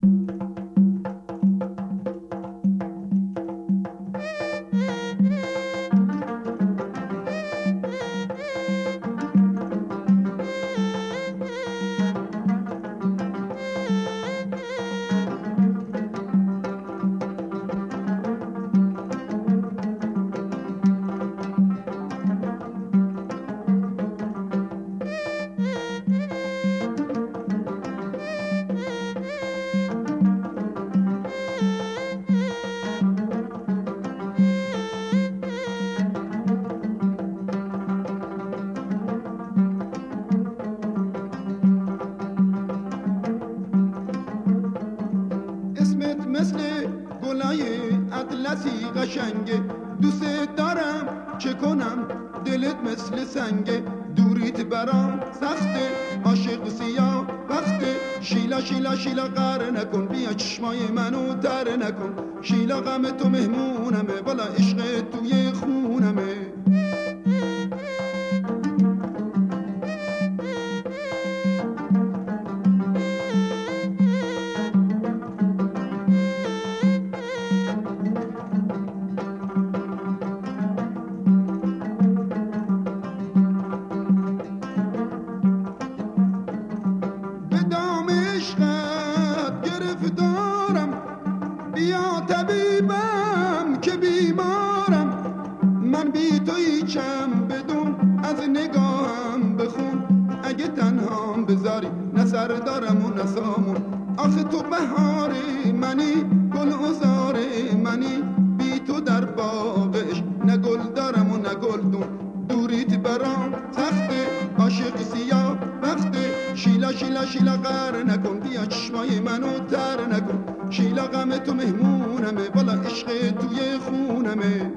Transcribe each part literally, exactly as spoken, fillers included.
مثل گلای اطلسی قشنگه، دوست دارم چه کنم دلت مثل سنگه، دوریت برام سخته عاشق سیاه وقته، شیلا شیلا شیلا قهر نکن، بیا چشمای منو تر نکن، شیلا غم تو مهمونمه، والا عشق توی خونمه. بیا طبیبم که بیمارم، من بی تو هیچم بدون از نگاهم بخون، اگه تنهام بذاری نه سر دارم و نه سامون، آخه تو بهار منی گل عذار منی، بی تو در باغش نه گل دارم و نه گلدون، دوریت برام سخته عاشق سیاه وقته، شیلا شیلا شیلا قهر نکن، بیا چشمای منو تر نکن، شیلا غم تو مهمونمه، والا عشق توی خونمه.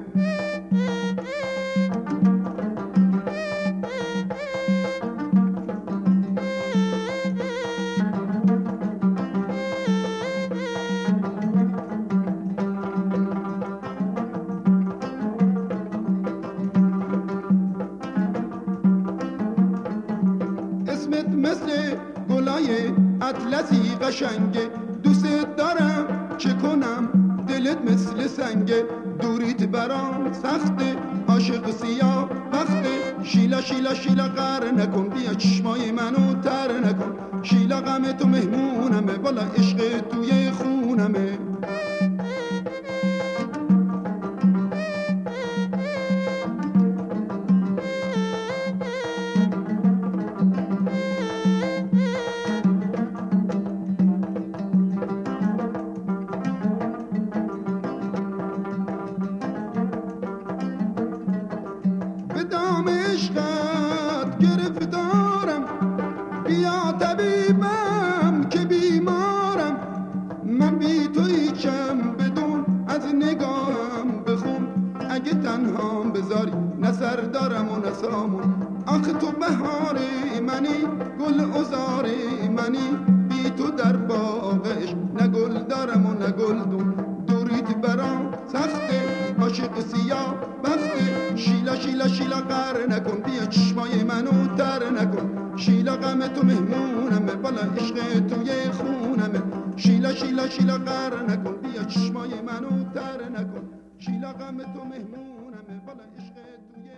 اسمت مثل گلای اطلسی قشنگه، دوست دارم چه کنم دلت مثل سنگه، دوریت برام سخته عاشق سیاه وقته، شیلا شیلا شیلا قهر نکن، بیا چشمای منو تر نکن، شیلا غم تو مهمونمه، والا عشق توی خونمه. دام عشقت گرفتارم، بیا طبیبم که بیمارم، من بی تو هیچم بدون از نگاهم بخون، اگه تنهام بذاری نه سر دارم و نه سامون، آخه تو بهار منی گل عذار منی، بی تو در باغش نه گل دارم و نه گلدون، دوریت برام سخته عاشق سیاه وقته، شیلا شیلا شیلا قهر نکن، بیا چشمای منو تر نکن، شیلا غم تو مهمونمه، والا عشق توی خونمه، شیلا شیلا شیلا قهر نکن، بیا چشمای منو تر نکن، شیلا غم تو مهمونمه، والا عشق توی